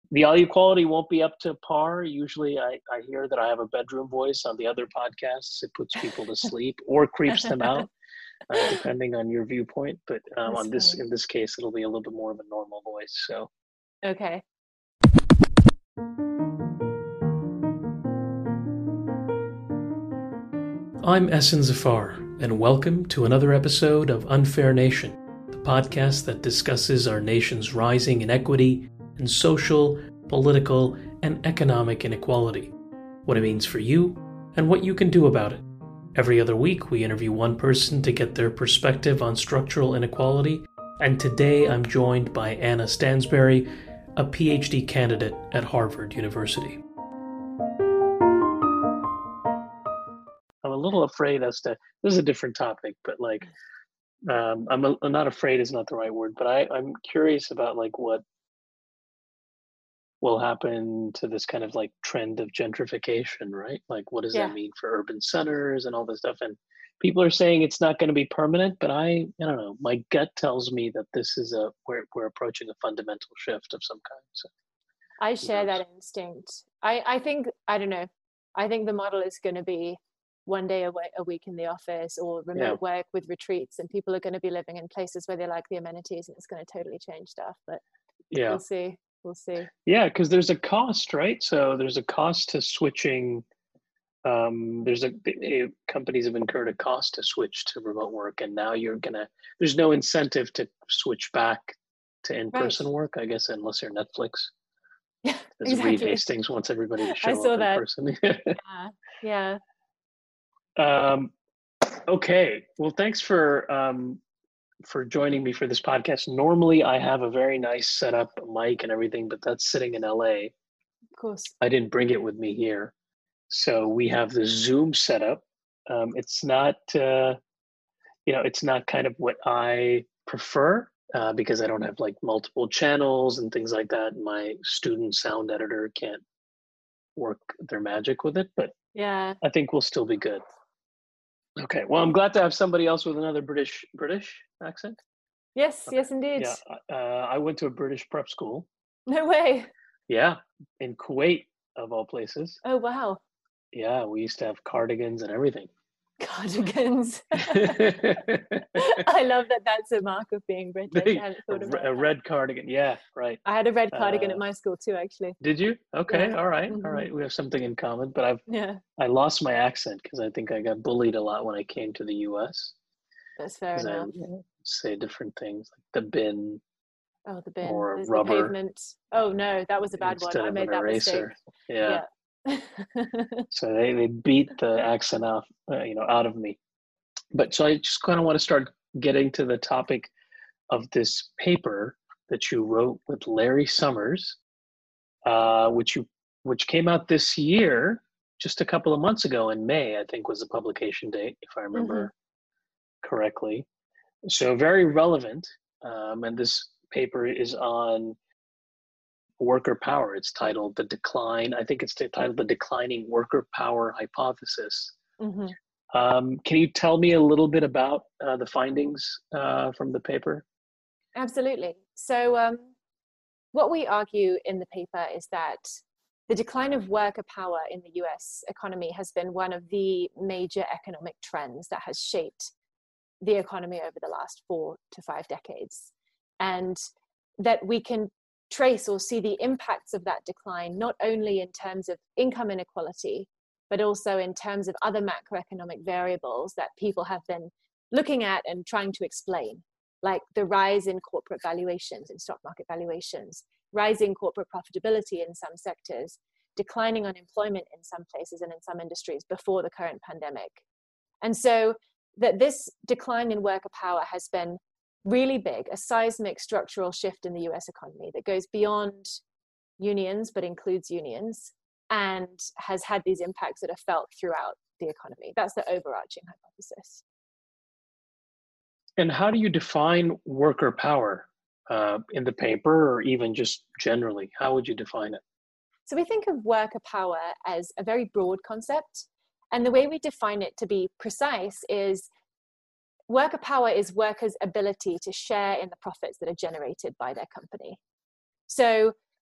The audio quality won't be up to par. Usually I hear that I have a bedroom voice on the other podcasts. It puts people to sleep or creeps them out, depending on your viewpoint. But That's funny. in this case, it'll be a little bit more of a normal voice. So Okay. I'm Essen Zafar, and welcome to another episode of Unfair Nation, the podcast that discusses our nation's rising inequity in social, political, and economic inequality, what it means for you, and what you can do about it. Every other week, we interview one person to get their perspective on structural inequality, and today I'm joined by Anna Stansberry, a PhD candidate at Harvard University. I'm a little afraid as to, this is a different topic, but I'm not afraid is not the right word, but I'm curious about what will happen to this kind of trend of gentrification, right? What does that Yeah. mean for urban centers and all this stuff? And people are saying it's not going to be permanent, but I don't know. My gut tells me that this is we're approaching a fundamental shift of some kind. So I who share knows? that instinct. I think, I don't know. I think the model is going to be one day a week in the office or Yeah, remote work with retreats, and people are going to be living in places where they like the amenities, and it's going to totally change stuff. But yeah, we'll see. We'll see. yeah. Because there's a cost, right? So there's a cost to switching. Companies have incurred a cost to switch to remote work, and now there's no incentive to switch back to Right. in-person work, I guess, unless you're Netflix. Yeah, As Reed exactly. Hastings wants everybody to I show up saw in that. person. Yeah. Yeah. um, okay, well, thanks for joining me for this podcast. Normally, I have a very nice setup, mic and everything, but that's sitting in LA. Of course. I didn't bring it with me here, so we have the Zoom setup. It's not, it's not kind of what I prefer. Because I don't have multiple channels and things like that. My student sound editor can't work their magic with it, but Yeah. I think we'll still be good. Okay. Well, I'm glad to have somebody else with another British accent. Yes. Okay. Yes, indeed. Yeah. I went to a British prep school. No way. Yeah, in Kuwait, of all places. Oh, wow. Yeah, we used to have cardigans and everything. Cardigans. I love that that's a mark of being British. I hadn't thought about A that. red cardigan. Yeah, right. I had a red cardigan at Uh, my school too, actually. did you? Okay. Yeah. All right. All Hmm. right. We have something in common. But Yeah, I lost my accent because I think I got bullied a lot when I came to the U.S. that's fair because I enough. say different things like the bin Oh, the bin, or the rubber pavement. Oh no, that was a bad one. instead I of an made that mistake. eraser. Yeah. Yeah. So they beat the accent off, out of me. But so I just kind of want to start getting to the topic of this paper that you wrote with Larry Summers, uh, which you which came out this year, just a couple of months ago in May, I think was the publication date, if I Hmm. remember correctly. So very relevant. And this paper is on worker power. It's titled The Decline. I think it's titled The Declining Worker Power Hypothesis. Hmm. Can you tell me a little bit about the findings from the paper? Absolutely. So, what we argue in the paper is that the decline of worker power in the US economy has been one of the major economic trends that has shaped the economy over the last 4 to 5 decades. And that we can trace or see the impacts of that decline, not only in terms of income inequality, but also in terms of other macroeconomic variables that people have been looking at and trying to explain, like the rise in corporate valuations, in stock market valuations, rising corporate profitability in some sectors, declining unemployment in some places and in some industries before the current pandemic. And so that this decline in worker power has been really big, a seismic structural shift in the US economy that goes beyond unions, but includes unions, and has had these impacts that are felt throughout the economy. That's the overarching hypothesis. And how do you define worker power in the paper or even just generally? How would you define it? So we think of worker power as a very broad concept. And the way we define it, to be precise, is worker power is workers' ability to share in the profits that are generated by their company. So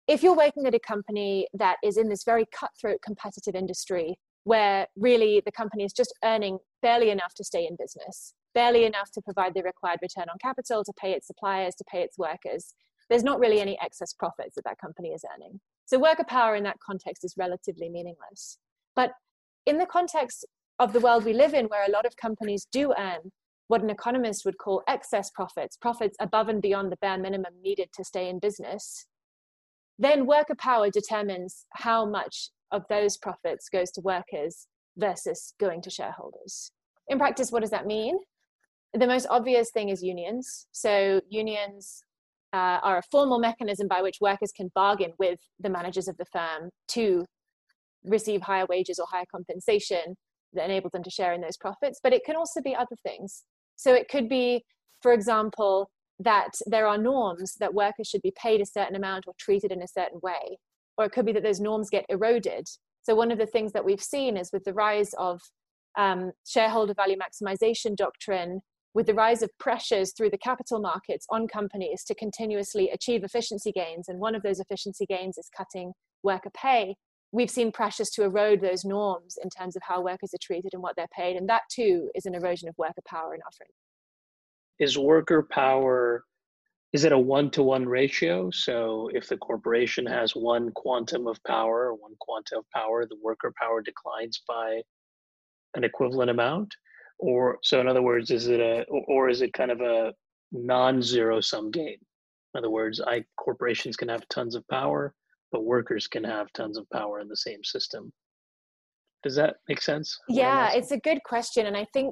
if you're working at a company that is in this very cutthroat competitive industry where really the company is just earning barely enough to stay in business, barely enough to provide the required return on capital, to pay its suppliers, to pay its workers, there's not really any excess profits that that company is earning. So worker power in that context is relatively meaningless. But in the context of the world we live in, where a lot of companies do earn what an economist would call excess profits, profits above and beyond the bare minimum needed to stay in business, then worker power determines how much of those profits goes to workers versus going to shareholders. In practice, what does that mean? The most obvious thing is unions. So unions are a formal mechanism by which workers can bargain with the managers of the firm to receive higher wages or higher compensation that enable them to share in those profits. But it can also be other things. So it could be, for example, that there are norms that workers should be paid a certain amount or treated in a certain way. Or it could be that those norms get eroded. So one of the things that we've seen is with the rise of shareholder value maximization doctrine, with the rise of pressures through the capital markets on companies to continuously achieve efficiency gains, and one of those efficiency gains is cutting worker pay, we've seen pressures to erode those norms in terms of how workers are treated and what they're paid. And that too is an erosion of worker power in our frame. Is worker power, is it a one-to-one ratio? So if the corporation has one quantum of power, the worker power declines by an equivalent amount? Or so in other words, is it kind of a non-zero sum game? In other words, corporations can have tons of power, but workers can have tons of power in the same system. Does that make sense? Yeah, it's a good question. And I think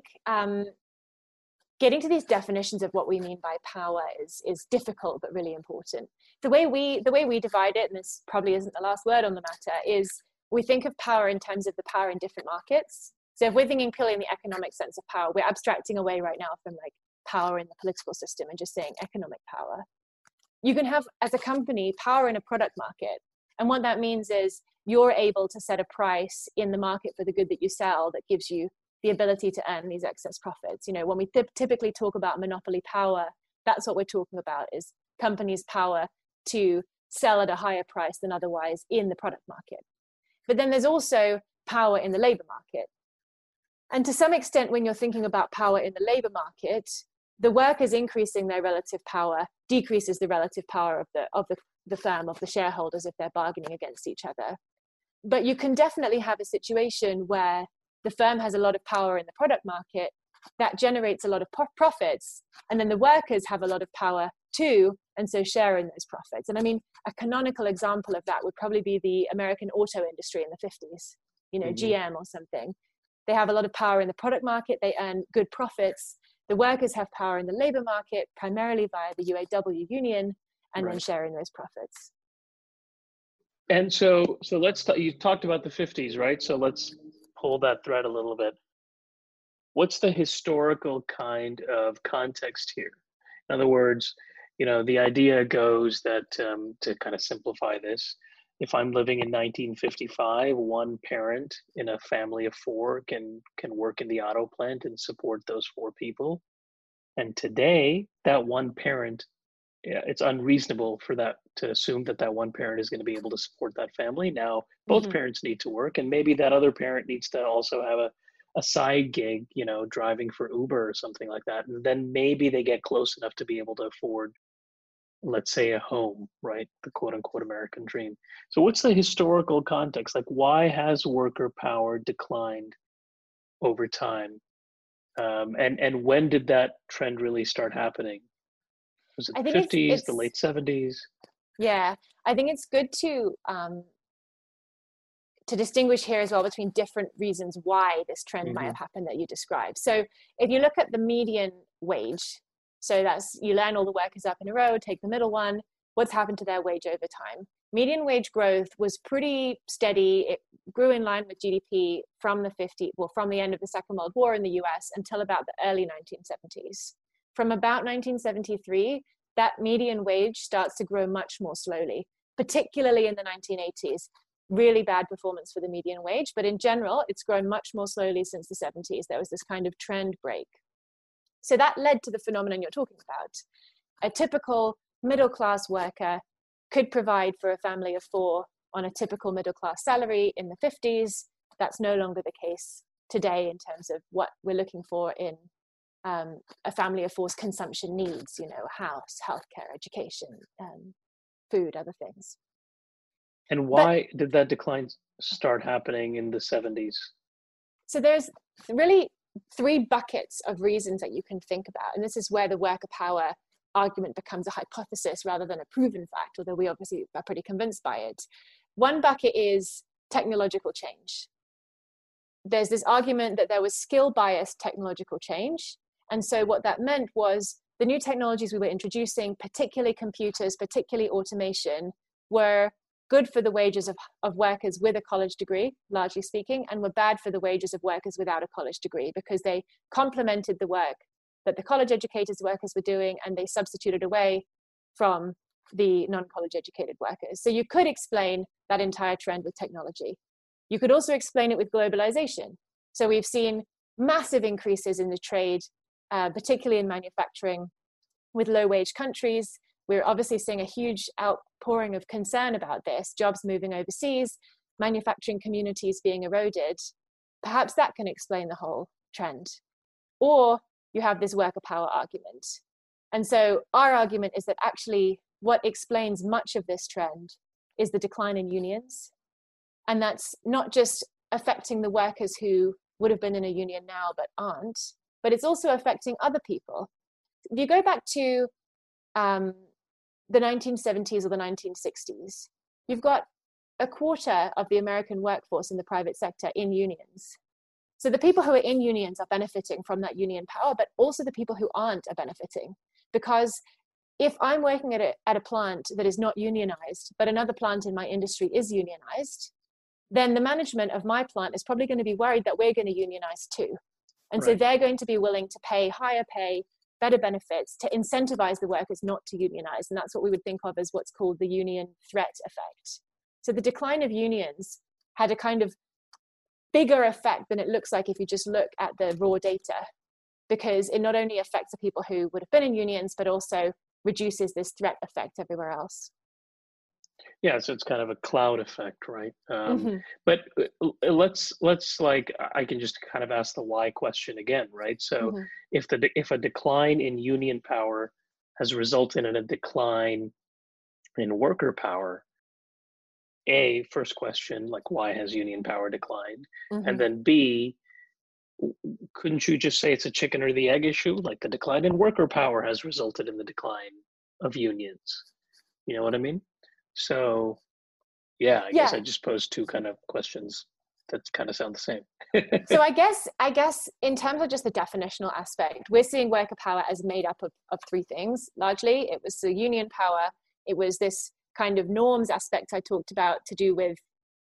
getting to these definitions of what we mean by power is difficult, but really important. The way we divide it, and this probably isn't the last word on the matter, is we think of power in terms of the power in different markets. So if we're thinking purely in the economic sense of power, we're abstracting away right now from like power in the political system and just saying economic power. You can have, as a company, power in a product market. And what that means is you're able to set a price in the market for the good that you sell that gives you the ability to earn these excess profits. You know, when we typically talk about monopoly power, that's what we're talking about, is companies' power to sell at a higher price than otherwise in the product market. But then there's also power in the labor market. And to some extent, when you're thinking about power in the labor market, the workers increasing their relative power decreases the relative power of the firm, of the shareholders, if they're bargaining against each other. But you can definitely have a situation where the firm has a lot of power in the product market that generates a lot of profits, and then the workers have a lot of power too, and so share in those profits. And I mean, a canonical example of that would probably be the American auto industry in the 50s, you know, GM or something. They have a lot of power in the product market, they earn good profits. The workers have power in the labor market, primarily via the UAW union, and then share in those profits. And so you talked about the 50s, right? So let's pull that thread a little bit. What's the historical kind of context here? In other words, you know, the idea goes that, to kind of simplify this, if I'm living in 1955, one parent in a family of four can work in the auto plant and support those four people. And today, that one parent, it's unreasonable for that to assume that one parent is going to be able to support that family. Now, both parents need to work, and maybe that other parent needs to also have a side gig, you know, driving for Uber or something like that. And then maybe they get close enough to be able to afford, let's say, a home, right? The quote unquote American dream. So what's the historical context? Like, why has worker power declined over time? And when did that trend really start happening? Was it the 50s, the late 70s? Yeah, I think it's good to distinguish here as well between different reasons why this trend might have happened that you described. So if you look at the median wage, so that's, you learn all the workers up in a row, take the middle one, what's happened to their wage over time? Median wage growth was pretty steady. It grew in line with GDP from the end of the Second World War in the US until about the early 1970s. From about 1973, that median wage starts to grow much more slowly, particularly in the 1980s. Really bad performance for the median wage, but in general, it's grown much more slowly since the 70s. There was this kind of trend break. So that led to the phenomenon you're talking about. A typical middle-class worker could provide for a family of four on a typical middle class salary in the 50s. That's no longer the case today in terms of what we're looking for in a family of four's consumption needs, house, healthcare, education, food, other things. And why did that decline start happening in the 70s? So there's really three buckets of reasons that you can think about. And this is where the worker power argument becomes a hypothesis rather than a proven fact, although we obviously are pretty convinced by it. One bucket is technological change. There's this argument that there was skill-biased technological change. And so what that meant was the new technologies we were introducing, particularly computers, particularly automation, were good for the wages of workers with a college degree, largely speaking, and were bad for the wages of workers without a college degree because they complemented the work that the college educated workers were doing and they substituted away from the non-college educated workers. So you could explain that entire trend with technology. You could also explain it with globalization. So we've seen massive increases in the trade, particularly in manufacturing with low-wage countries. We're obviously seeing a huge outpouring of concern about this, jobs moving overseas, manufacturing communities being eroded. Perhaps that can explain the whole trend. Or you have this worker power argument. And so our argument is that actually what explains much of this trend is the decline in unions. And that's not just affecting the workers who would have been in a union now but aren't, but it's also affecting other people. If you go back to the 1970s or the 1960s, you've got a quarter of the American workforce in the private sector in unions. So the people who are in unions are benefiting from that union power, but also the people who aren't are benefiting. Because if I'm working at a plant that is not unionized, but another plant in my industry is unionized, then the management of my plant is probably going to be worried that we're going to unionize too. And so they're going to be willing to pay higher pay, better benefits to incentivize the workers not to unionize. And that's what we would think of as what's called the union threat effect. So the decline of unions had a kind of bigger effect than it looks like if you just look at the raw data, because it not only affects the people who would have been in unions, but also reduces this threat effect everywhere else. Yeah, so it's kind of a cloud effect, right? But let's like, I can just kind of ask the why question again, right? So if a decline in union power has resulted in a decline in worker power, first question, like why has union power declined? And then B, couldn't you just say it's a chicken or the egg issue? Like the decline in worker power has resulted in the decline of unions. You know what I mean? So, yeah, I guess I just posed two kind of questions that kind of sound the same. So I guess in terms of just the definitional aspect, we're seeing worker power as made up of three things. Largely, it was the union power. It was this kind of norms aspect I talked about to do with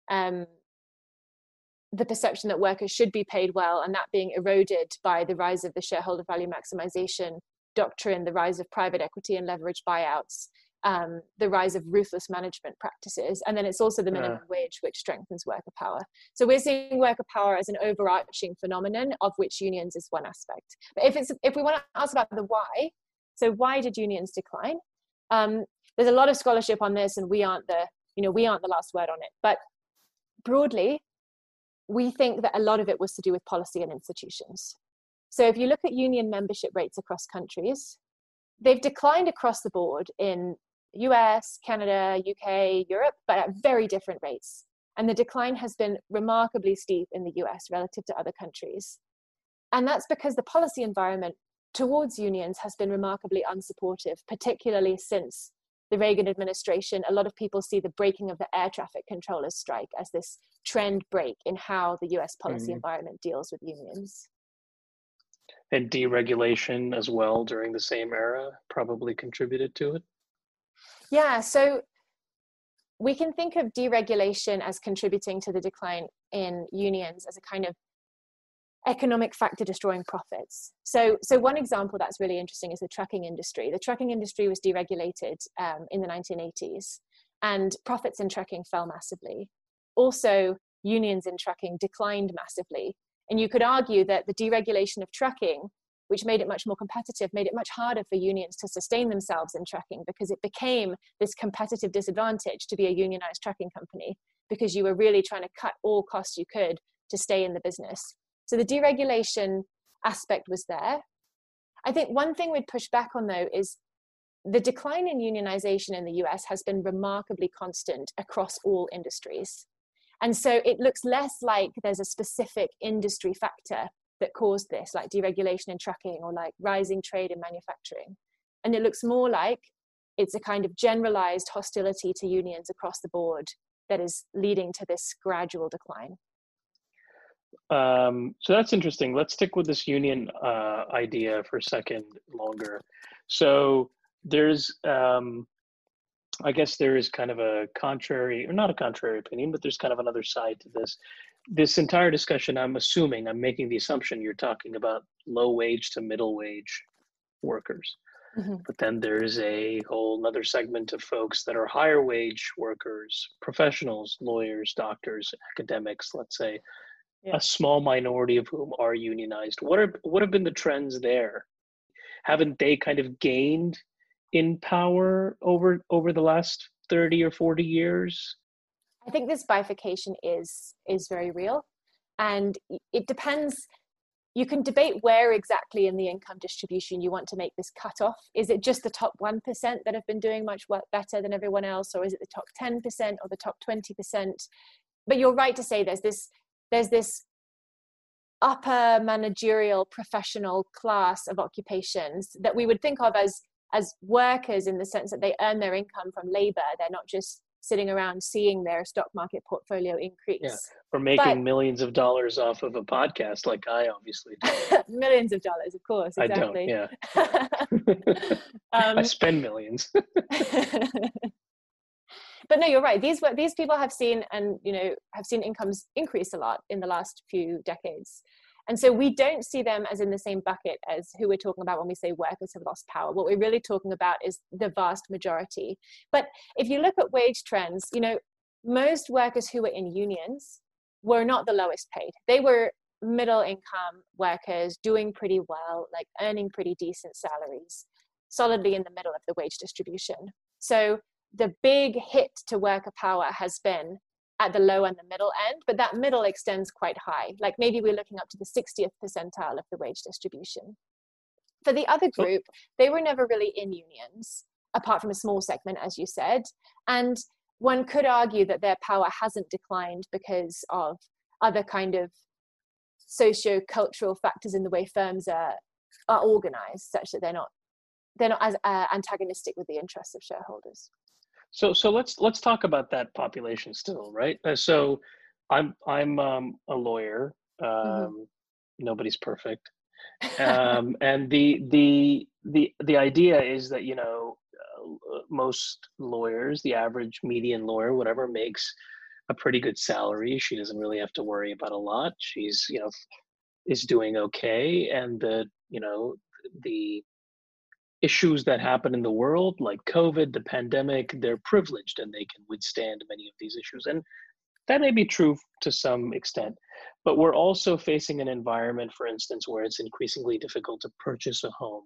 the perception that workers should be paid well, and that being eroded by the rise of the shareholder value maximization doctrine, the rise of private equity and leverage buyouts, the rise of ruthless management practices. And then it's also the minimum wage, which strengthens worker power. So we're seeing worker power as an overarching phenomenon, of which unions is one aspect. But if we want to ask about the why, so why did unions decline? There's a lot of scholarship on this, and we aren't the last word on it. But broadly, we think that a lot of it was to do with policy and institutions. So if you look at union membership rates across countries, they've declined across the board in US, Canada, UK, Europe, but at very different rates. And the decline has been remarkably steep in the US relative to other countries. And that's because the policy environment towards unions has been remarkably unsupportive, particularly since the Reagan administration. A lot of people see the breaking of the air traffic controllers strike as this trend break in how the US policy environment deals with unions. And deregulation as well during the same era probably contributed to it? Yeah, so we can think of deregulation as contributing to the decline in unions as a kind of economic factor destroying profits. So one example that's really interesting is the trucking industry. The trucking industry was deregulated in the 1980s, and profits in trucking fell massively. Also, unions in trucking declined massively. And you could argue that the deregulation of trucking which made it much more competitive, made it much harder for unions to sustain themselves in trucking, because it became this competitive disadvantage to be a unionized trucking company, because you were really trying to cut all costs you could to stay in the business. So the deregulation aspect was there. I think one thing we'd push back on, though, is the decline in unionization in the US has been remarkably constant across all industries. And so it looks less like there's a specific industry factor that caused this, like deregulation in trucking or like rising trade in manufacturing. And it looks more like it's a kind of generalized hostility to unions across the board that is leading to this gradual decline. So that's interesting. Let's stick with this union idea for a second longer. So there's, I guess there is kind of a contrary, or not a contrary opinion, but there's kind of another side to this. This entire discussion, I'm making the assumption you're talking about low wage to middle wage workers. Mm-hmm. But then there's a whole other segment of folks that are higher wage workers, professionals, lawyers, doctors, academics, let's say, a small minority of whom are unionized. What have been the trends there? Haven't they kind of gained in power over the last 30 or 40 years? I think this bifurcation is very real, and it depends. You can debate where exactly in the income distribution you want to make this cutoff. Is it just the top 1% that have been doing much better than everyone else, or is it the top 10% or the top 20%? But you're right to say there's this upper managerial professional class of occupations that we would think of as workers, in the sense that they earn their income from labor. They're not just sitting around seeing their stock market portfolio increase. Yeah, or making millions of dollars off of a podcast like I obviously do. Millions of dollars, of course, exactly. I don't, yeah. I spend millions. But no, you're right. These people have seen incomes increase a lot in the last few decades. And so we don't see them as in the same bucket as who we're talking about when we say workers have lost power. What we're really talking about is the vast majority. But if you look at wage trends, most workers who were in unions were not the lowest paid. They were middle income workers doing pretty well, like earning pretty decent salaries, solidly in the middle of the wage distribution. So the big hit to worker power has been at the low and the middle end, but that middle extends quite high. Like maybe we're looking up to the 60th percentile of the wage distribution. For the other group, they were never really in unions, apart from a small segment, as you said. And one could argue that their power hasn't declined because of other kind of socio-cultural factors in the way firms are organized, such that they're not as antagonistic with the interests of shareholders. So let's talk about that population still, right? So I'm a lawyer. Nobody's perfect, and the idea is that most lawyers, the average median lawyer, whatever, makes a pretty good salary. She doesn't really have to worry about a lot. She's is doing okay, and the issues that happen in the world, like COVID, the pandemic, they're privileged and they can withstand many of these issues. And that may be true to some extent, but we're also facing an environment, for instance, where it's increasingly difficult to purchase a home,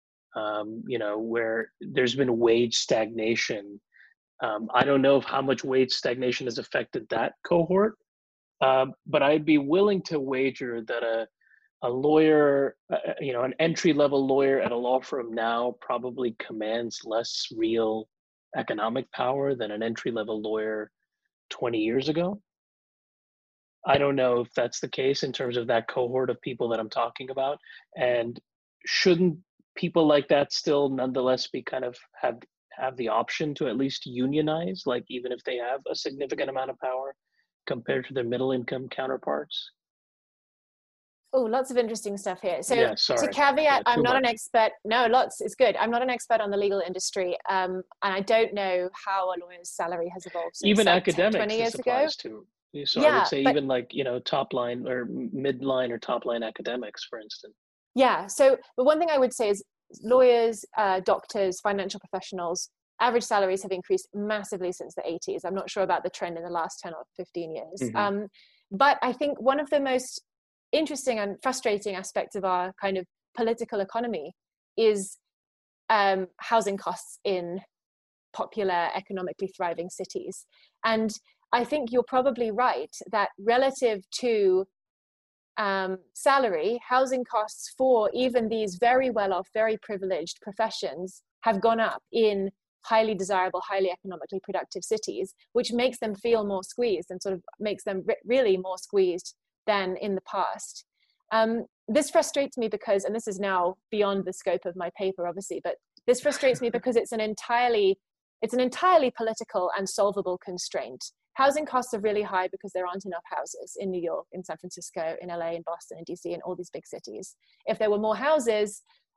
where there's been wage stagnation. I don't know how much wage stagnation has affected that cohort, but I'd be willing to wager that a lawyer, an entry-level lawyer at a law firm now probably commands less real economic power than an entry-level lawyer 20 years ago. I don't know if that's the case in terms of that cohort of people that I'm talking about. And shouldn't people like that still nonetheless be kind of have the option to at least unionize, like even if they have a significant amount of power compared to their middle-income counterparts? Oh, lots of interesting stuff here. So to caveat, I'm not an expert. No, lots. It's good. I'm not an expert on the legal industry. And I don't know how a lawyer's salary has evolved since even academics 20 years ago. To. So I would say even like, top line or midline or top line academics, for instance. Yeah. So, but one thing I would say is lawyers, doctors, financial professionals, average salaries have increased massively since the 80s. I'm not sure about the trend in the last 10 or 15 years. Mm-hmm. But I think one of the most interesting and frustrating aspects of our kind of political economy is housing costs in popular, economically thriving cities. And I think you're probably right that relative to salary, housing costs for even these very well-off, very privileged professions have gone up in highly desirable, highly economically productive cities, which makes them feel more squeezed and sort of makes them really more squeezed than in the past. This frustrates me because, and this is now beyond the scope of my paper, obviously, but this frustrates me because it's an entirely political and solvable constraint. Housing costs are really high because there aren't enough houses in New York, in San Francisco, in LA, in Boston, in DC, in all these big cities. If there were more houses,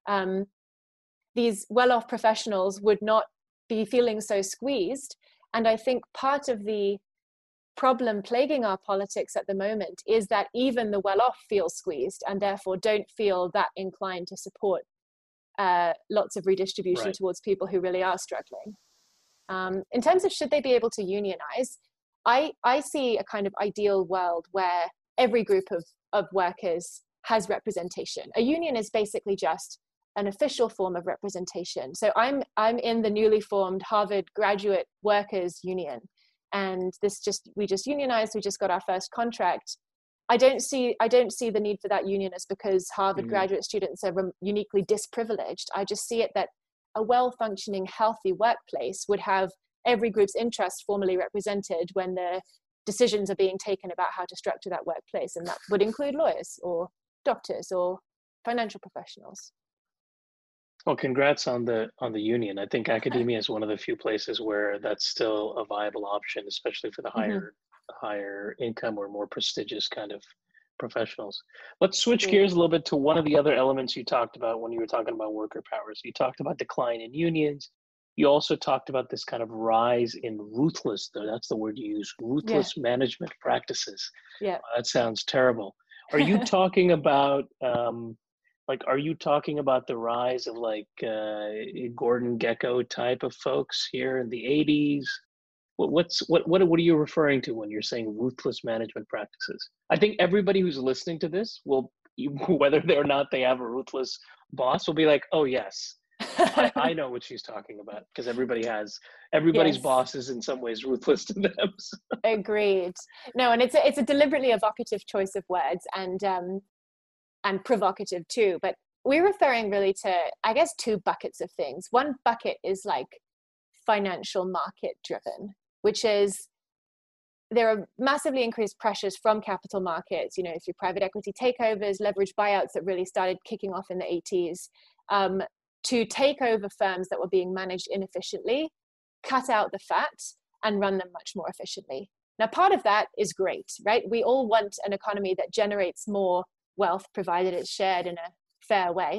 these well-off professionals would not be feeling so squeezed. And I think part of the problem plaguing our politics at the moment is that even the well-off feel squeezed and therefore don't feel that inclined to support lots of redistribution towards people who really are struggling. In terms of should they be able to unionize, I see a kind of ideal world where every group of workers has representation. A union is basically just an official form of representation. So I'm in the newly formed Harvard Graduate Workers Union, and we just unionized. We just got our first contract. I don't see the need for that union as because Harvard graduate students are uniquely disprivileged. I just see it that a well-functioning, healthy workplace would have every group's interest formally represented when the decisions are being taken about how to structure that workplace, and that would include lawyers or doctors or financial professionals. Well, congrats on the union. I think academia is one of the few places where that's still a viable option, especially for the higher income or more prestigious kind of professionals. Let's switch gears a little bit to one of the other elements you talked about when you were talking about worker power. So you talked about decline in unions. You also talked about this kind of rise in ruthless, that's the word you use, ruthless management practices. Yeah. That sounds terrible. Are you talking about, are you talking about the rise of Gordon Gekko type of folks here in the 80s? What are you referring to when you're saying ruthless management practices? I think everybody who's listening to this will, whether or not they have a ruthless boss, will be like, oh yes, I know what she's talking about, because everybody's boss is in some ways ruthless to them. So. Agreed. No, and it's a deliberately evocative choice of words and provocative too. But we're referring really to, I guess, two buckets of things. One bucket is like financial market driven, which is there are massively increased pressures from capital markets, through private equity takeovers, leverage buyouts that really started kicking off in the 80s, to take over firms that were being managed inefficiently, cut out the fat, and run them much more efficiently. Now, part of that is great, right? We all want an economy that generates more wealth, provided it's shared in a fair way.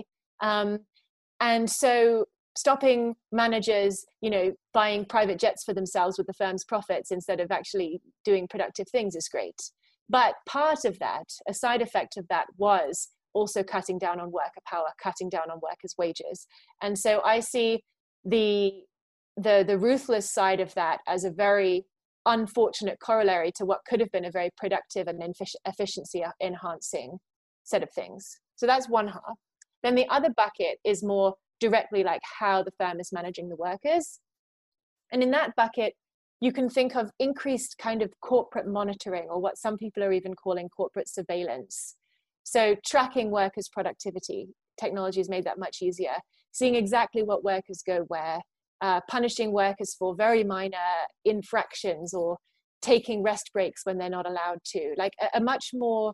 And so stopping managers, buying private jets for themselves with the firm's profits instead of actually doing productive things is great. But part of that, a side effect of that, was also cutting down on worker power, cutting down on workers' wages. And so I see the ruthless side of that as a very unfortunate corollary to what could have been a very productive and efficiency enhancing set of things. So that's one half. Then the other bucket is more directly like how the firm is managing the workers. And in that bucket, you can think of increased kind of corporate monitoring, or what some people are even calling corporate surveillance. So tracking workers' productivity, technology has made that much easier. Seeing exactly what workers go where, punishing workers for very minor infractions, or taking rest breaks when they're not allowed to. Like a much more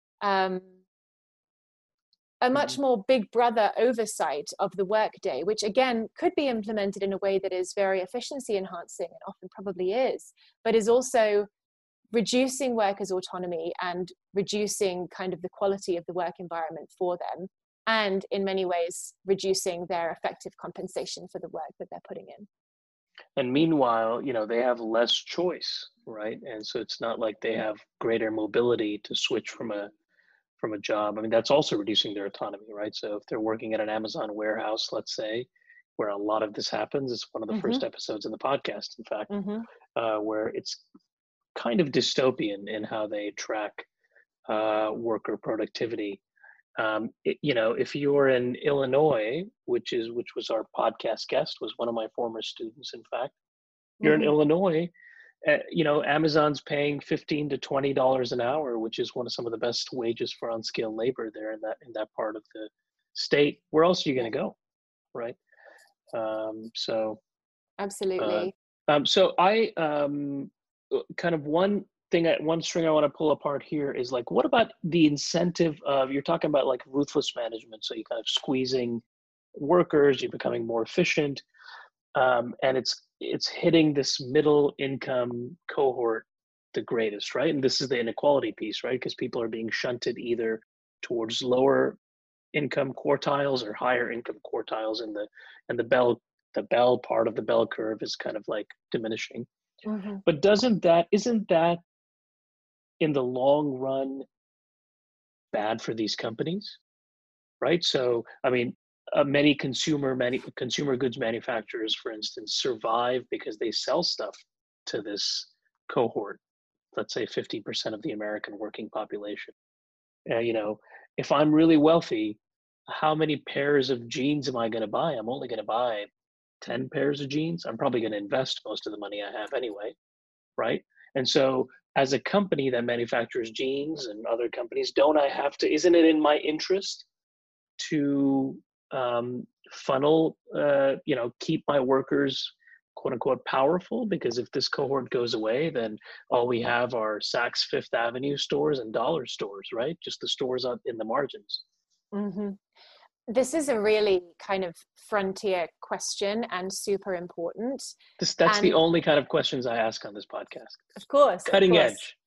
big brother oversight of the workday, which again could be implemented in a way that is very efficiency enhancing, and often probably is, but is also reducing workers' autonomy and reducing kind of the quality of the work environment for them, and in many ways reducing their effective compensation for the work that they're putting in. And meanwhile, they have less choice, right? And so it's not like they have greater mobility to switch from a job. I mean, that's also reducing their autonomy, right? So if they're working at an Amazon warehouse, let's say, where a lot of this happens, it's one of the first episodes in the podcast, in fact, where it's kind of dystopian in how they track worker productivity. If you're in Illinois, which was our podcast guest, was one of my former students, in fact, you're in Mm-hmm. Illinois, Amazon's paying $15 to $20 an hour, which is some of the best wages for unskilled labor there in that part of the state. Where else are you going to go, right? So Absolutely. so I kind of one string I want to pull apart here is like, what about the incentive of, you're talking about like ruthless management, so you're kind of squeezing workers, you're becoming more efficient, and it's hitting this middle income cohort the greatest, right? And this is the inequality piece, right? Because people are being shunted either towards lower income quartiles or higher income quartiles, and the bell part of the bell curve is kind of like diminishing. Mm-hmm. But isn't that in the long run bad for these companies, right? So I mean, many consumer goods manufacturers, for instance, survive because they sell stuff to this cohort, let's say 50% of the American working population. If I'm really wealthy, how many pairs of jeans am I going to buy? I'm only going to buy 10 pairs of jeans. I'm probably going to invest most of the money I have anyway, right? And so as a company that manufactures jeans and other companies, isn't it in my interest to funnel, keep my workers, quote unquote, powerful? Because if this cohort goes away, then all we have are Saks Fifth Avenue stores and dollar stores, right? Just the stores in the margins. Mm-hmm. This is a really kind of frontier question and super important. That's the only kind of questions I ask on this podcast. Of course. Cutting edge.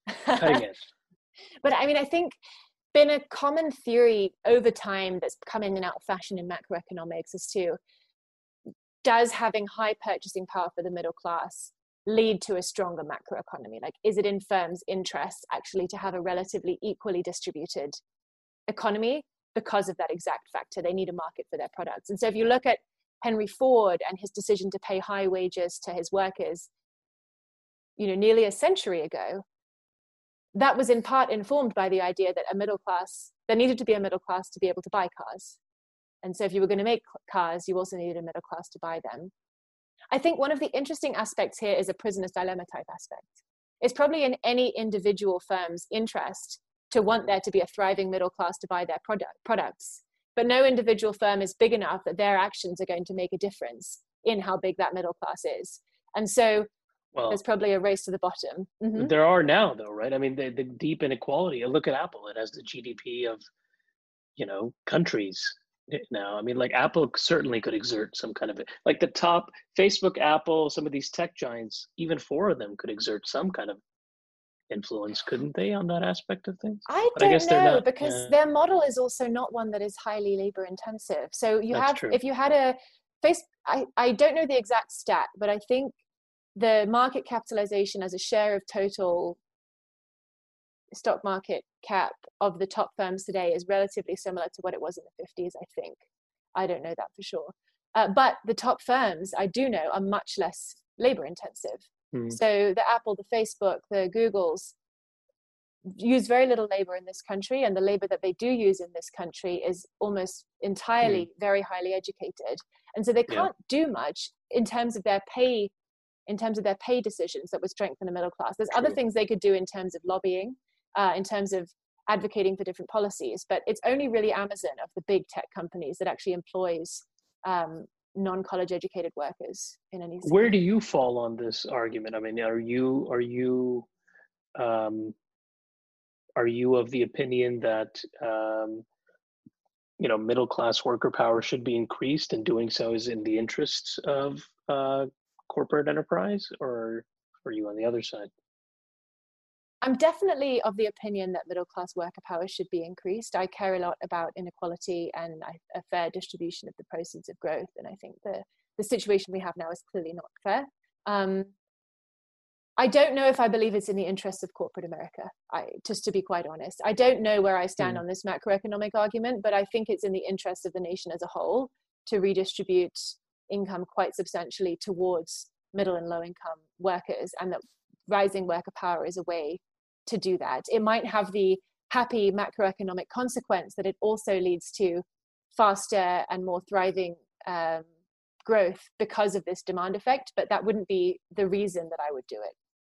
But I mean, I think been a common theory over time that's come in and out of fashion in macroeconomics as to, does having high purchasing power for the middle class lead to a stronger macroeconomy? Like, is it in firms' interests actually to have a relatively equally distributed economy because of that exact factor? They need a market for their products. And so if you look at Henry Ford and his decision to pay high wages to his workers, nearly a century ago, that was in part informed by the idea that there needed to be a middle class to be able to buy cars. And so if you were going to make cars, you also needed a middle class to buy them. I think one of the interesting aspects here is a prisoner's dilemma type aspect. It's probably in any individual firm's interest to want there to be a thriving middle class to buy their products. But no individual firm is big enough that their actions are going to make a difference in how big that middle class is. And so there's probably a race to the bottom. Mm-hmm. There are now, though, right? I mean, the deep inequality. Look at Apple. It has the GDP of, countries now. I mean, like, Apple certainly could exert some kind of, like, the top, Facebook, Apple, some of these tech giants, even four of them could exert some kind of influence, couldn't they, on that aspect of things? I don't know, because their model is also not one that is highly labor intensive. So if you had a I don't know the exact stat, but I think the market capitalization as a share of total stock market cap of the top firms today is relatively similar to what it was in the 50s, I think. I don't know that for sure. But the top firms, I do know, are much less labor intensive. So the Apple, the Facebook, the Googles use very little labor in this country, and the labor that they do use in this country is almost entirely very highly educated. And so they can't do much in terms of their pay decisions that would strengthen the middle class. There's other things they could do in terms of lobbying, in terms of advocating for different policies, but it's only really Amazon of the big tech companies that actually employs non-college educated workers in any scale. Where do you fall on this argument? I mean, are you of the opinion that middle class worker power should be increased, and doing so is in the interests of corporate enterprise, or are you on the other side? I'm definitely of the opinion that middle class worker power should be increased. I care a lot about inequality and a fair distribution of the proceeds of growth. And I think the situation we have now is clearly not fair. I don't know if I believe it's in the interests of corporate America, just to be quite honest. I don't know where I stand on this macroeconomic argument, but I think it's in the interest of the nation as a whole to redistribute income quite substantially towards middle and low income workers, and that rising worker power is a way to do that. It might have the happy macroeconomic consequence that it also leads to faster and more thriving growth because of this demand effect, but that wouldn't be the reason that I would do it.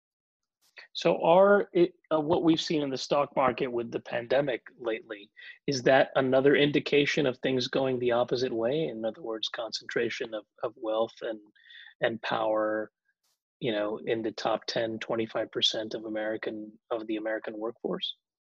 So what we've seen in the stock market with the pandemic lately, is that another indication of things going the opposite way? In other words, concentration of wealth and power, in the top 10, 25% of the American workforce?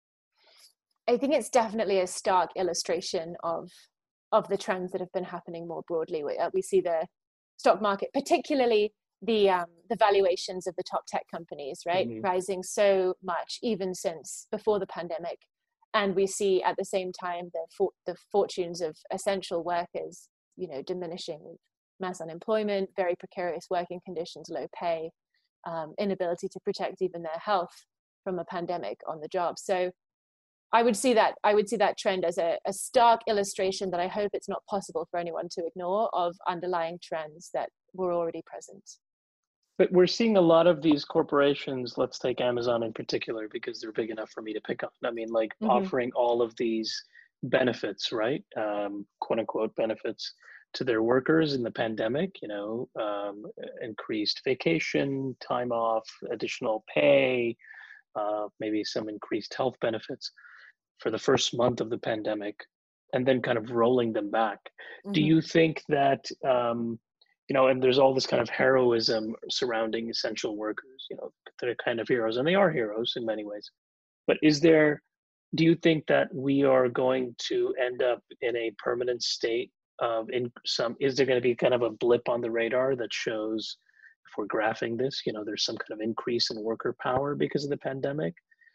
I think it's definitely a stark illustration of the trends that have been happening more broadly. We see the stock market, particularly the valuations of the top tech companies, right, rising so much even since before the pandemic, and we see at the same time the fortunes of essential workers, diminishing with mass unemployment, very precarious working conditions, low pay, inability to protect even their health from a pandemic on the job. So I would see that trend as a stark illustration that I hope it's not possible for anyone to ignore, of underlying trends that were already present. But we're seeing a lot of these corporations, let's take Amazon in particular, because they're big enough for me to pick on. I mean, like offering all of these benefits, right? Quote unquote benefits to their workers in the pandemic, increased vacation, time off, additional pay, maybe some increased health benefits for the first month of the pandemic, and then kind of rolling them back. Do you think that, and there's all this kind of heroism surrounding essential workers, they're kind of heroes, and they are heroes in many ways. But do you think that we are going to end up in a permanent state of, is there going to be kind of a blip on the radar that shows, if we're graphing this, there's some kind of increase in worker power because of the pandemic?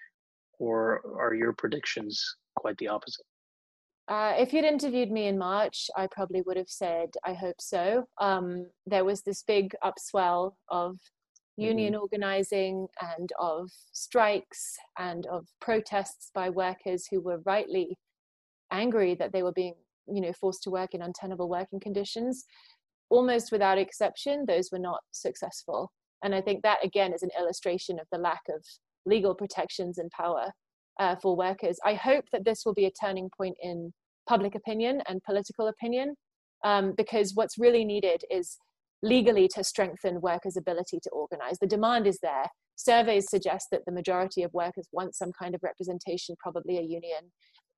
Or are your predictions quite the opposite? If you'd interviewed me in March, I probably would have said, I hope so. There was this big upswell of union organizing and of strikes and of protests by workers who were rightly angry that they were being, forced to work in untenable working conditions. Almost without exception, those were not successful. And I think that, again, is an illustration of the lack of legal protections and power for workers. I hope that this will be a turning point in public opinion and political opinion, because what's really needed is legally to strengthen workers' ability to organize. The demand is there. Surveys suggest that the majority of workers want some kind of representation, probably a union.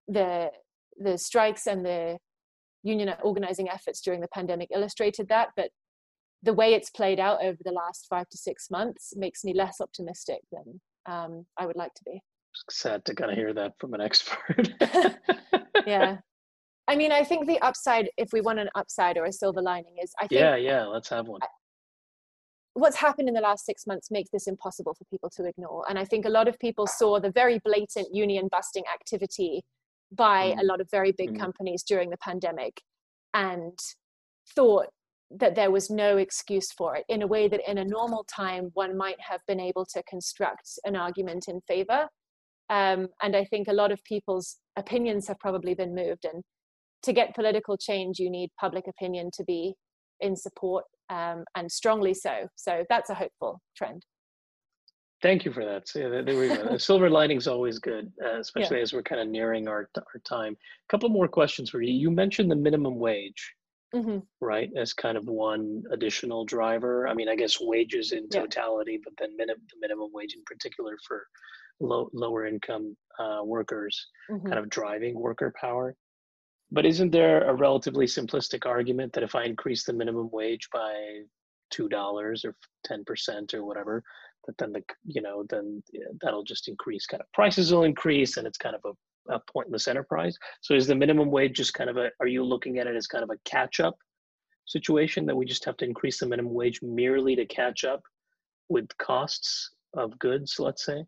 The strikes and the union organizing efforts during the pandemic illustrated that, but the way it's played out over the last 5 to 6 months makes me less optimistic than I would like to be. Sad to kind of hear that from an expert. Yeah. I mean, I think the upside, if we want an upside or a silver lining, is I think... Yeah, let's have one. What's happened in the last 6 months makes this impossible for people to ignore. And I think a lot of people saw the very blatant union busting activity by a lot of very big companies during the pandemic and thought that there was no excuse for it, in a way that in a normal time one might have been able to construct an argument in favor. And I think a lot of people's opinions have probably been moved, and to get political change you need public opinion to be in support, and strongly so. So that's a hopeful trend. Thank you for that. So, yeah, there we go. Silver lining's always good, especially as we're kind of nearing our time. A couple more questions for you. You mentioned the minimum wage, right, as kind of one additional driver. I mean, I guess wages in totality, but then the minimum wage in particular for lower income workers, kind of driving worker power. But isn't there a relatively simplistic argument that if I increase the minimum wage by $2 or 10% or whatever, that then then that'll just increase, kind of prices will increase, and it's kind of a pointless enterprise? So is the minimum wage just kind of are you looking at it as kind of a catch-up situation, that we just have to increase the minimum wage merely to catch up with costs of goods, let's say?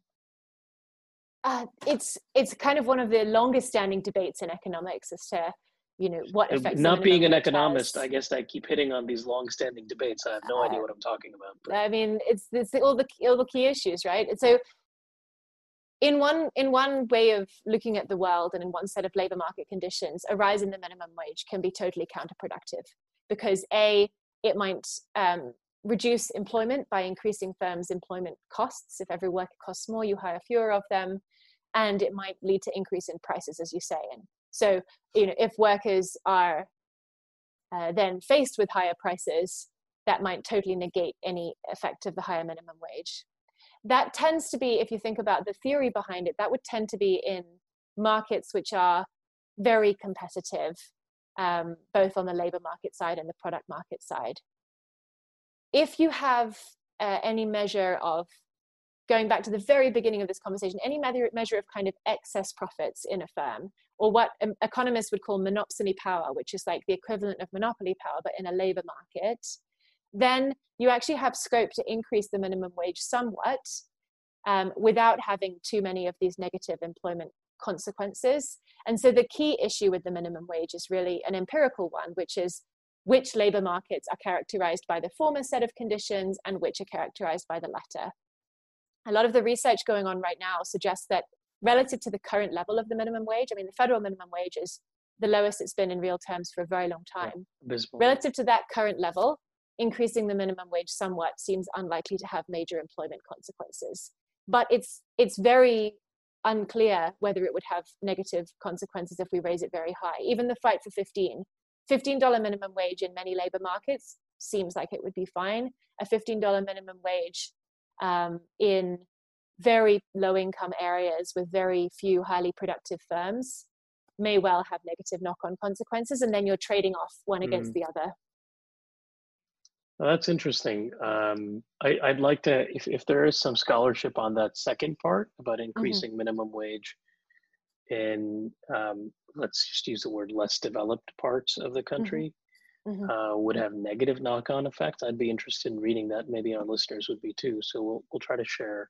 It's kind of one of the longest standing debates in economics as to what affects. Not being an economist, I guess I keep hitting on these long standing debates. I have no idea what I'm talking about. But. I mean, it's all the key issues, right? And so in one way of looking at the world and in one set of labor market conditions, a rise in the minimum wage can be totally counterproductive, because it might reduce employment by increasing firms' employment costs. If every worker costs more, you hire fewer of them. and it might lead to increase in prices, as you say. And so, if workers are then faced with higher prices, that might totally negate any effect of the higher minimum wage. That tends to be, if you think about the theory behind it, that would tend to be in markets which are very competitive, both on the labor market side and the product market side. If you have any measure of, going back to the very beginning of this conversation, any measure of kind of excess profits in a firm, or what economists would call monopsony power, which is like the equivalent of monopoly power, but in a labor market, then you actually have scope to increase the minimum wage somewhat without having too many of these negative employment consequences. And so the key issue with the minimum wage is really an empirical one, which is which labor markets are characterized by the former set of conditions and which are characterized by the latter. A lot of the research going on right now suggests that relative to the current level of the minimum wage, I mean, the federal minimum wage is the lowest it's been in real terms for a very long time. Yeah, relative to that current level, increasing the minimum wage somewhat seems unlikely to have major employment consequences. But it's very unclear whether it would have negative consequences if we raise it very high. Even the fight for $15 minimum wage in many labor markets seems like it would be fine. A $15 minimum wage in very low income areas with very few highly productive firms may well have negative knock-on consequences, and then you're trading off one against the other. Well, that's interesting. I'd like to, if there is some scholarship on that second part about increasing minimum wage in, let's just use the word less developed parts of the country, would have negative knock-on effects. I'd be interested in reading that. Maybe our listeners would be too. So we'll try to share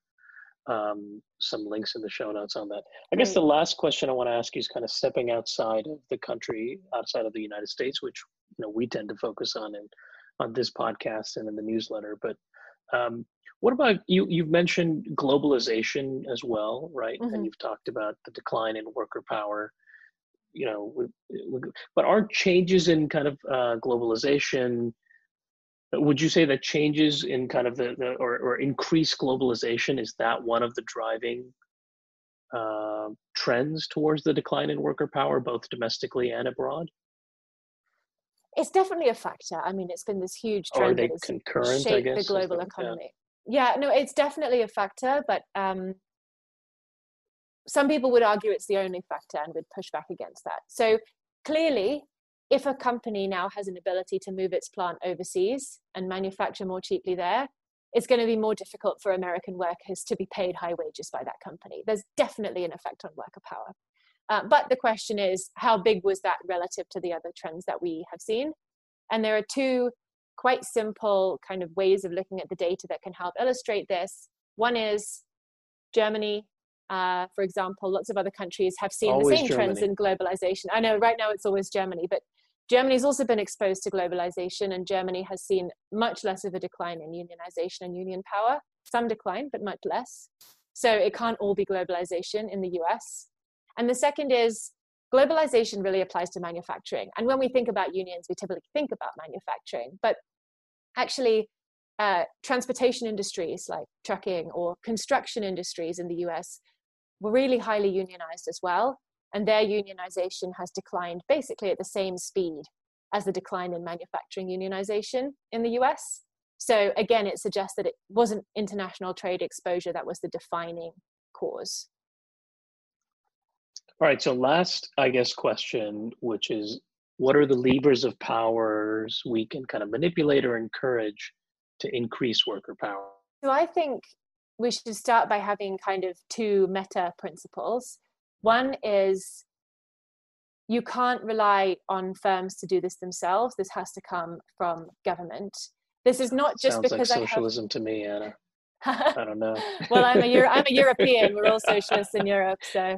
some links in the show notes on that. I guess the last question I want to ask you is kind of stepping outside of the country, outside of the United States, which we tend to focus on this podcast and in the newsletter. But what about you? You've mentioned globalization as well, right? And you've talked about the decline in worker power. But aren't changes in kind of globalization? Would you say that changes in kind of or increased globalization, is that one of the driving trends towards the decline in worker power, both domestically and abroad? It's definitely a factor. I mean, it's been this huge trend that has shaped the global economy. Yeah, no, it's definitely a factor, but some people would argue it's the only factor and would push back against that. So clearly, if a company now has an ability to move its plant overseas and manufacture more cheaply there, it's going to be more difficult for American workers to be paid high wages by that company. There's definitely an effect on worker power. But the question is, how big was that relative to the other trends that we have seen? And there are two quite simple kind of ways of looking at the data that can help illustrate this. One is Germany, for example. Lots of other countries have seen the same trends in globalization. I know right now it's always Germany, but Germany's also been exposed to globalization, and Germany has seen much less of a decline in unionization and union power. Some decline, but much less. So it can't all be globalization in the US. And the second is globalization really applies to manufacturing. And when we think about unions, we typically think about manufacturing, but actually transportation industries like trucking or construction industries in the US were really highly unionized as well. And their unionization has declined basically at the same speed as the decline in manufacturing unionization in the US. So again, it suggests that it wasn't international trade exposure that was the defining cause. All right, so last, I guess, question, which is, what are the levers of powers we can kind of manipulate or encourage to increase worker power? So I think we should start by having kind of two meta principles. One is you can't rely on firms to do this themselves. This has to come from government. This is not just because like socialism to me, Anna. I don't know. Well, I'm a European. We're all socialists in Europe, so.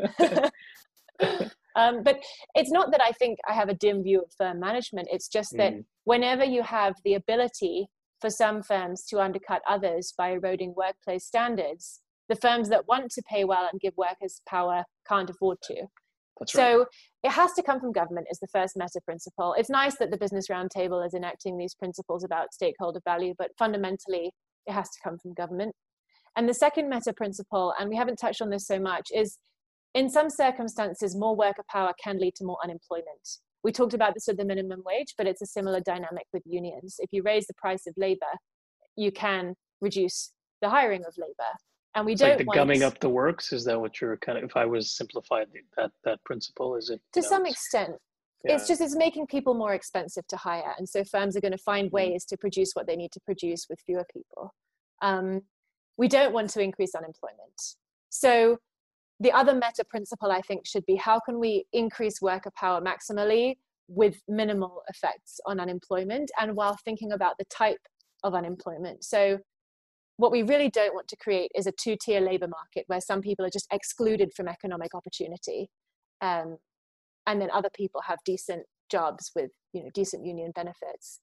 But it's not that I think I have a dim view of firm management. It's just that whenever you have the ability for some firms to undercut others by eroding workplace standards, the firms that want to pay well and give workers power can't afford to. That's so right. It has to come from government is the first meta principle. It's nice that the Business Roundtable is enacting these principles about stakeholder value, but fundamentally, it has to come from government. And the second meta principle, and we haven't touched on this so much, is in some circumstances, more worker power can lead to more unemployment. We talked about this with the minimum wage, but it's a similar dynamic with unions. If you raise the price of labor, you can reduce the hiring of labor. And we don't want gumming up the works. Is that what you're kind of, if I was simplified that principle, is it? To some extent. Yeah. It's making people more expensive to hire. And so firms are going to find ways to produce what they need to produce with fewer people. We don't want to increase unemployment. So the other meta principle, I think, should be how can we increase worker power maximally with minimal effects on unemployment and while thinking about the type of unemployment. So what we really don't want to create is a two-tier labor market where some people are just excluded from economic opportunity. And then other people have decent jobs with, decent union benefits.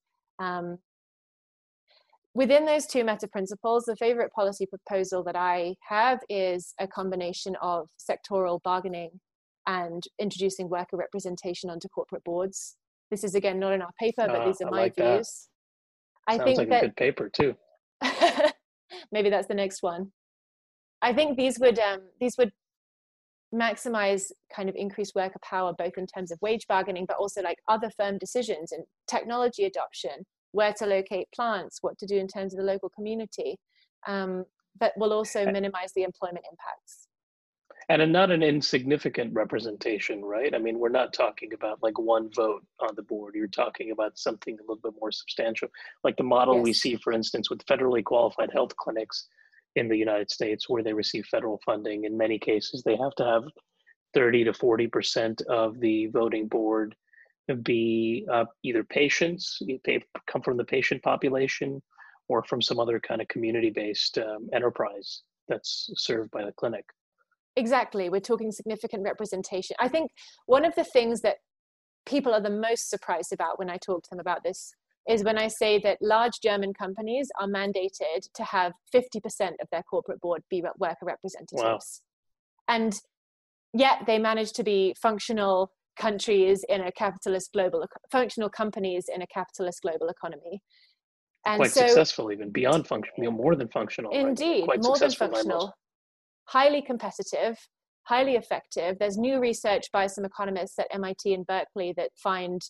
Within those two meta principles, the favorite policy proposal that I have is a combination of sectoral bargaining and introducing worker representation onto corporate boards. This is, again, not in our paper, but these are my views. Sounds like a good paper too. Maybe that's the next one. I think these would maximize kind of increased worker power, both in terms of wage bargaining, but also like other firm decisions and technology adoption, where to locate plants, what to do in terms of the local community, but will also minimize the employment impacts. And not an insignificant representation, right? I mean, we're not talking about like one vote on the board. You're talking about something a little bit more substantial, like the model we see, for instance, with federally qualified health clinics in the United States, where they receive federal funding. In many cases, they have to have 30 to 40% of the voting board be either patients, come from the patient population, or from some other kind of community-based enterprise that's served by the clinic. Exactly. We're talking significant representation. I think one of the things that people are the most surprised about when I talk to them about this is when I say that large German companies are mandated to have 50% of their corporate board be worker representatives. Wow. And yet they manage to be functional countries in a capitalist functional companies in a capitalist global economy. And quite successful, even beyond functional, more than functional. Indeed, right? more than functional. Highly competitive, highly effective. There's new research by some economists at MIT and Berkeley that find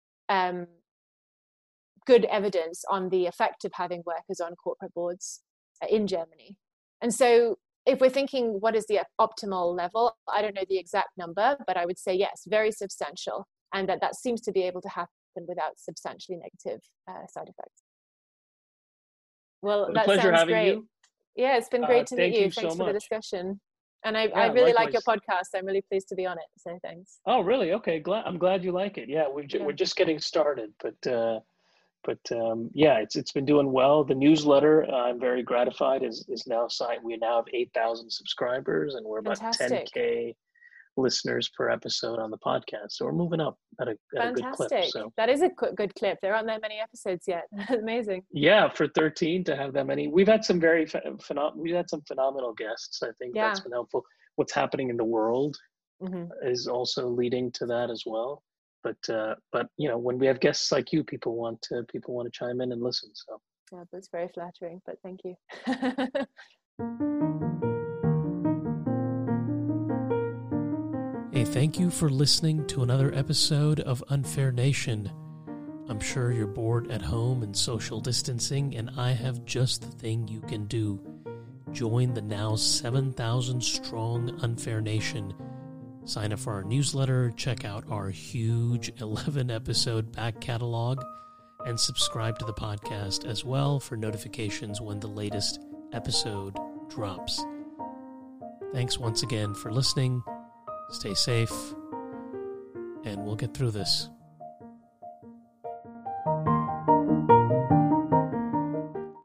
good evidence on the effect of having workers on corporate boards in Germany. And so if we're thinking what is the optimal level, I don't know the exact number, but I would say yes, very substantial, and that seems to be able to happen without substantially negative side effects. Well, that sounds great. You. Yeah, it's been great to meet you. Thanks for the discussion. And I really like your podcast. I'm really pleased to be on it. So thanks. Oh, really? Okay. I'm glad you like it. Yeah, we're just getting started, but yeah, it's been doing well. The newsletter, I'm very gratified, is now signed. We now have 8,000 subscribers, and we're about 10K listeners per episode on the podcast. So we're moving up at a good clip. So that is a good clip. There aren't that many episodes yet. Amazing. Yeah, for 13 to have that many. We've had some phenomenal guests. I think that's been helpful. What's happening in the world is also leading to that as well. But when we have guests like you, people want to chime in and listen. So yeah, that's very flattering. But thank you. Hey, thank you for listening to another episode of Unfair Nation. I'm sure you're bored at home and social distancing, and I have just the thing you can do. Join the now 7,000 strong Unfair Nation. Sign up for our newsletter, check out our huge 11-episode back catalog, and subscribe to the podcast as well for notifications when the latest episode drops. Thanks once again for listening. Stay safe, and we'll get through this.